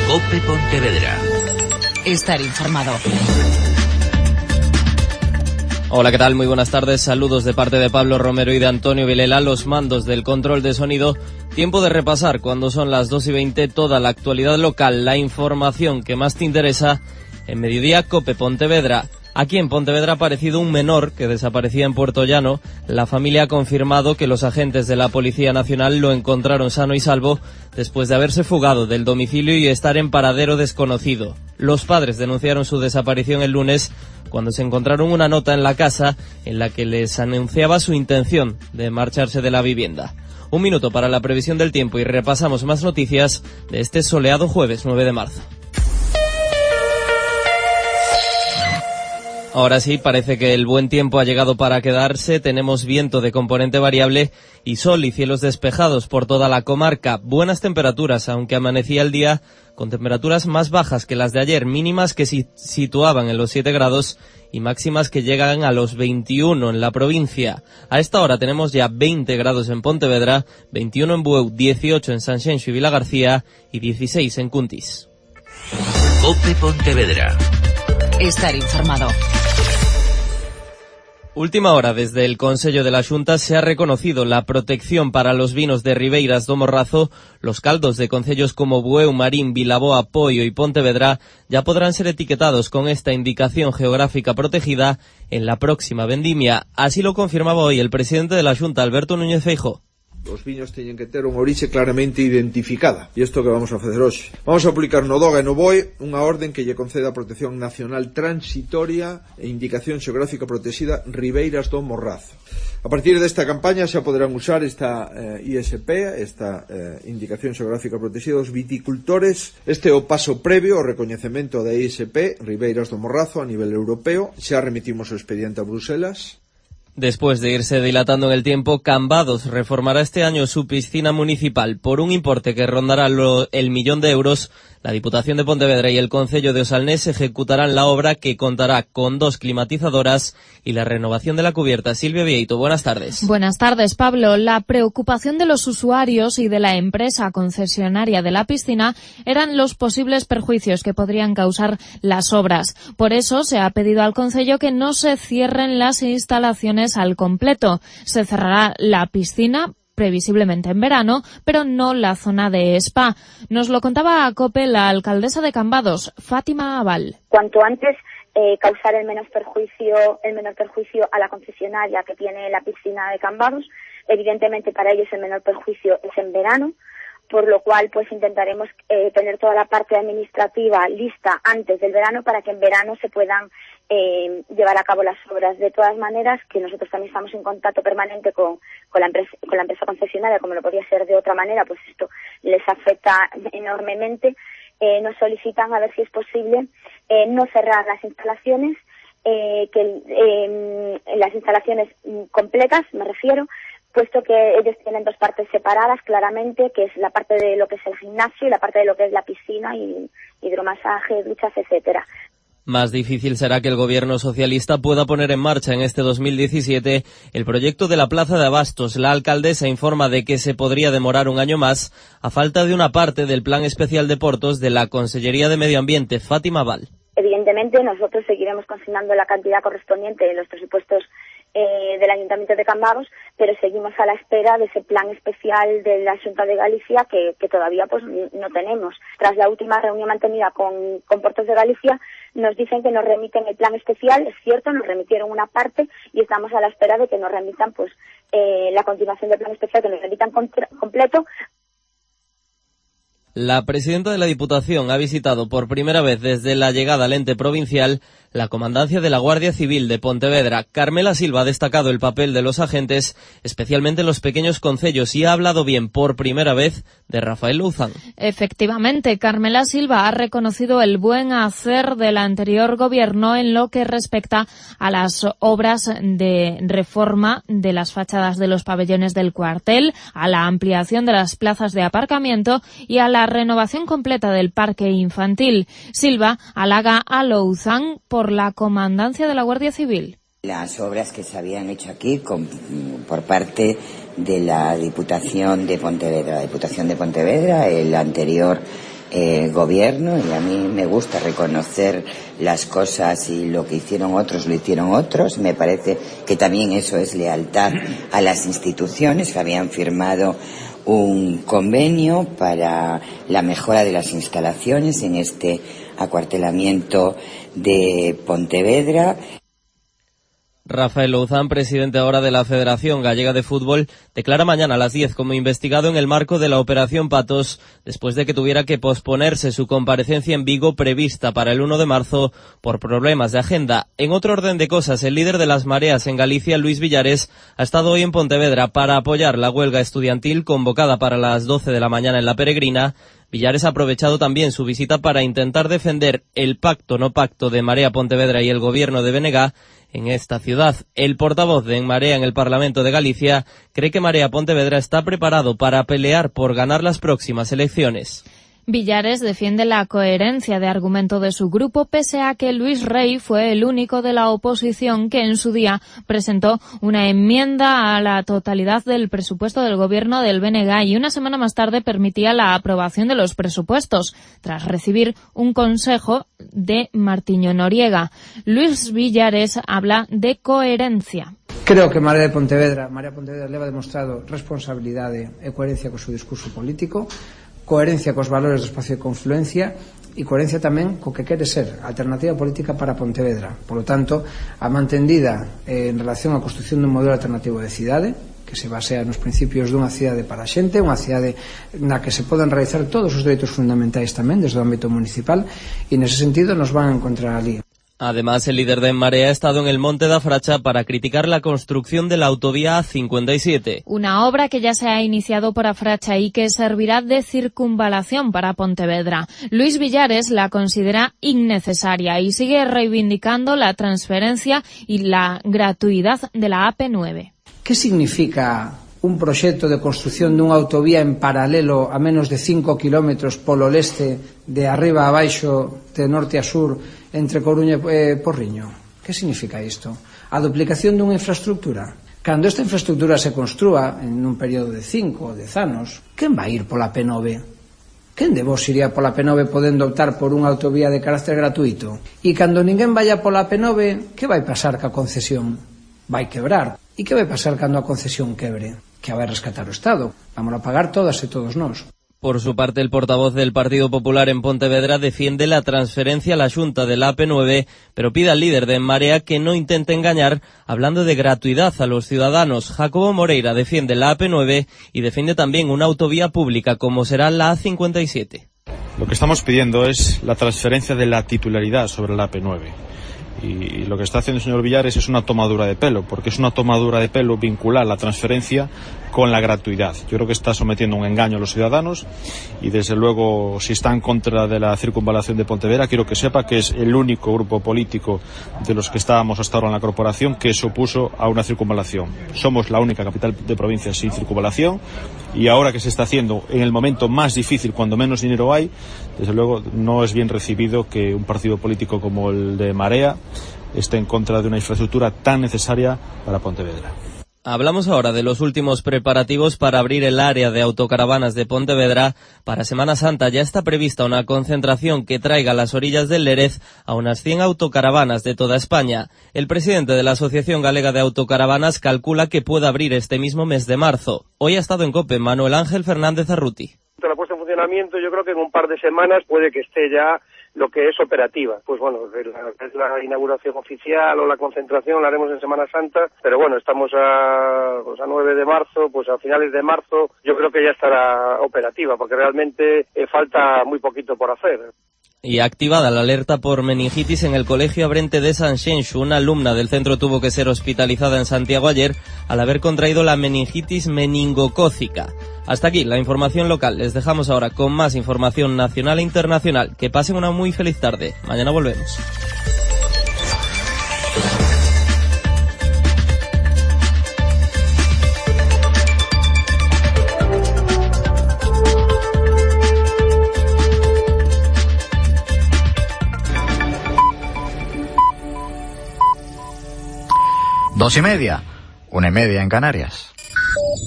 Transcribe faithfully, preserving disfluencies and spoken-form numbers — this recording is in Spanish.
COPE Pontevedra. Estar informado. Hola, ¿qué tal? Muy buenas tardes. Saludos de parte de Pablo Romero y de Antonio Vilela, los mandos del control de sonido. Tiempo de repasar, cuando son las dos y veinte, toda la actualidad local, la información que más te interesa en Mediodía COPE Pontevedra. Aquí en Pontevedra ha aparecido un menor que desaparecía en Puerto Llano. La familia ha confirmado que los agentes de la Policía Nacional lo encontraron sano y salvo después de haberse fugado del domicilio y estar en paradero desconocido. Los padres denunciaron su desaparición el lunes cuando se encontraron una nota en la casa en la que les anunciaba su intención de marcharse de la vivienda. Un minuto para la previsión del tiempo y repasamos más noticias de este soleado jueves nueve de marzo. Ahora sí, parece que el buen tiempo ha llegado para quedarse. Tenemos viento de componente variable y sol y cielos despejados por toda la comarca. Buenas temperaturas, aunque amanecía el día con temperaturas más bajas que las de ayer, mínimas que se situaban en los siete grados y máximas que llegan a los veintiuno en la provincia. A esta hora tenemos ya veinte grados en Pontevedra, veintiuno en Bueu, dieciocho en Sanxenxo y Vilagarcía y dieciséis en Cuntis. COPE Pontevedra. Estar informado. Última hora, desde el Consello de la Xunta se ha reconocido la protección para los vinos de Ribeiras do Morrazo. Los caldos de concellos como Bueu, Marín, Vilaboa, Poio y Pontevedra ya podrán ser etiquetados con esta indicación geográfica protegida en la próxima vendimia. Así lo confirmaba hoy el presidente de la Xunta, Alberto Núñez Feijóo. Os viños teñen que ter unha orixe claramente identificada. E isto que vamos a facer hoxe. Vamos a aplicar no Doga e no Boe unha orden que lle conceda a protección nacional transitoria e indicación xeográfica protexida Ribeiras do Morrazo. A partir desta campaña xa poderán usar esta eh, I S P, esta eh, indicación xeográfica protexida dos viticultores. Este é o paso previo ao recoñecemento da I S P Ribeiras do Morrazo a nivel europeo. Xa remitimos o expediente a Bruselas. Después de irse dilatando en el tiempo, Cambados reformará este año su piscina municipal por un importe que rondará lo, el millón de euros. La Diputación de Pontevedra y el Concello de Osalnés ejecutarán la obra, que contará con dos climatizadoras y la renovación de la cubierta. Silvia Vieito, buenas tardes. Buenas tardes, Pablo. La preocupación de los usuarios y de la empresa concesionaria de la piscina eran los posibles perjuicios que podrían causar las obras. Por eso se ha pedido al Concello que no se cierren las instalaciones al completo. Se cerrará la piscina previsiblemente en verano, pero no la zona de spa. Nos lo contaba a COPE la alcaldesa de Cambados, Fátima Abal. Cuanto antes eh, causar el menor perjuicio, el menor perjuicio a la concesionaria que tiene la piscina de Cambados, evidentemente para ellos el menor perjuicio es en verano, por lo cual pues intentaremos eh, tener toda la parte administrativa lista antes del verano para que en verano se puedan eh, llevar a cabo las obras. De todas maneras, que nosotros también estamos en contacto permanente con, con, la, empresa, con la empresa concesionaria, como no podía ser de otra manera, pues esto les afecta enormemente. Eh, nos solicitan a ver si es posible eh, no cerrar las instalaciones, eh, que eh, las instalaciones completas, me refiero, puesto que ellos tienen dos partes separadas claramente, que es la parte de lo que es el gimnasio y la parte de lo que es la piscina y hidromasaje, duchas, etcétera. Más difícil será que el gobierno socialista pueda poner en marcha en este dos mil diecisiete el proyecto de la Plaza de Abastos. La alcaldesa informa de que se podría demorar un año más a falta de una parte del Plan Especial de Portos de la Consellería de Medio Ambiente. Fátima Abal. Evidentemente nosotros seguiremos consignando la cantidad correspondiente en los presupuestos eh, del Ayuntamiento de Cambados, pero seguimos a la espera de ese plan especial de la Xunta de Galicia que, que todavía pues no tenemos. Tras la última reunión mantenida con, con Portos de Galicia, nos dicen que nos remiten el plan especial. Es cierto, nos remitieron una parte y estamos a la espera de que nos remitan pues eh, la continuación del plan especial, que nos remitan completo. La presidenta de la Diputación ha visitado por primera vez desde la llegada al ente provincial la comandancia de la Guardia Civil de Pontevedra. Carmela Silva ha destacado el papel de los agentes, especialmente en los pequeños concellos, y ha hablado bien por primera vez de Rafael Louzán. Efectivamente, Carmela Silva ha reconocido el buen hacer del anterior gobierno en lo que respecta a las obras de reforma de las fachadas de los pabellones del cuartel, a la ampliación de las plazas de aparcamiento y a la renovación completa del parque infantil. Silva halaga a Louzán por la comandancia de la Guardia Civil. Las obras que se habían hecho aquí con, por parte de la Diputación de Pontevedra. La Diputación de Pontevedra, el anterior eh, gobierno, y a mí me gusta reconocer las cosas y lo que hicieron otros lo hicieron otros. Me parece que también eso es lealtad a las instituciones que habían firmado un convenio para la mejora de las instalaciones en este acuartelamiento de Pontevedra. Rafael Louzán, presidente ahora de la Federación Gallega de Fútbol, declara mañana a las diez como investigado en el marco de la Operación Patos, después de que tuviera que posponerse su comparecencia en Vigo prevista para el uno de marzo por problemas de agenda. En otro orden de cosas, el líder de las mareas en Galicia, Luis Villares, ha estado hoy en Pontevedra para apoyar la huelga estudiantil convocada para las doce de la mañana en La Peregrina. Villares ha aprovechado también su visita para intentar defender el pacto no pacto de Marea Pontevedra y el gobierno de Benegá en esta ciudad. El portavoz de En Marea en el Parlamento de Galicia cree que Marea Pontevedra está preparado para pelear por ganar las próximas elecciones. Villares defiende la coherencia de argumento de su grupo, pese a que Luis Rey fue el único de la oposición que en su día presentó una enmienda a la totalidad del presupuesto del gobierno del B N G y una semana más tarde permitía la aprobación de los presupuestos, tras recibir un consejo de Martiño Noriega. Luis Villares habla de coherencia. Creo que Marea de Pontevedra, Marea Pontevedra leva demostrado responsabilidade e coherencia co seu discurso político, coherencia cos valores do espacio de confluencia e coherencia tamén co que quere ser a alternativa política para Pontevedra. Por lo tanto, a mantendida eh, en relación á construción dun modelo alternativo de cidade que se basea nos principios dunha cidade para a xente, unha cidade na que se poden realizar todos os dereitos fundamentais tamén desde o ámbito municipal, e nese sentido nos van a encontrar ali. Además, el líder de En Marea ha estado en el Monte da Fracha para criticar la construcción de la autovía A cincuenta y siete. Una obra que ya se ha iniciado por Afracha y que servirá de circunvalación para Pontevedra. Luis Villares la considera innecesaria y sigue reivindicando la transferencia y la gratuidad de la A P nueve. ¿Qué significa un proxecto de construción dunha autovía en paralelo a menos de cinco kilómetros polo leste, de arriba a baixo, de norte a sur, entre Coruña e Porriño? Que significa isto? A duplicación dunha infraestructura? Cando esta infraestructura se construa en un período de cinco ou dez anos, quen vai ir pola P nove? Quen de vos iría pola P nove podendo optar por unha autovía de carácter gratuito? E cando ninguén vaya pola P nove, que vai pasar ca concesión? Vai quebrar. E que vai pasar cando a concesión quebre? Que a vai rescatar o Estado. Vamos a pagar todas e todos nós. Por su parte, el portavoz del Partido Popular en Pontevedra defiende la transferencia a la Xunta de la A P nueve, pero pide al líder de En Marea que no intente engañar hablando de gratuidad a los ciudadanos. Jacobo Moreira defiende la A P nueve y defiende también una autovía pública como será la A cincuenta y siete. Lo que estamos pidiendo es la transferencia de la titularidad sobre la A P nueve. Y lo que está haciendo el señor Villares es una tomadura de pelo, porque es una tomadura de pelo vincular la transferencia con la gratuidad. Yo creo que está sometiendo un engaño a los ciudadanos y desde luego si está en contra de la circunvalación de Pontevedra, quiero que sepa que es el único grupo político de los que estábamos hasta ahora en la corporación que se opuso a una circunvalación. Somos la única capital de provincia sin circunvalación y ahora que se está haciendo en el momento más difícil, cuando menos dinero hay, desde luego no es bien recibido que un partido político como el de Marea esté en contra de una infraestructura tan necesaria para Pontevedra. Hablamos ahora de los últimos preparativos para abrir el área de autocaravanas de Pontevedra. Para Semana Santa ya está prevista una concentración que traiga a las orillas del Lérez a unas cien autocaravanas de toda España. El presidente de la Asociación Galega de Autocaravanas calcula que puede abrir este mismo mes de marzo. Hoy ha estado en COPE Manuel Ángel Fernández Arruti. La puesta en funcionamiento, yo creo que en un par de semanas puede que esté ya lo que es operativa. Pues bueno, la, es la inauguración oficial o la concentración la haremos en Semana Santa, pero bueno, estamos a, pues a nueve de marzo, pues a finales de marzo yo creo que ya estará operativa, porque realmente eh, falta muy poquito por hacer. Y activada la alerta por meningitis en el Colegio Abrente de Sanxenxo. Una alumna del centro tuvo que ser hospitalizada en Santiago ayer al haber contraído la meningitis meningocócica. Hasta aquí la información local. Les dejamos ahora con más información nacional e internacional. Que pasen una muy feliz tarde. Mañana volvemos. Dos y media, una y media en Canarias.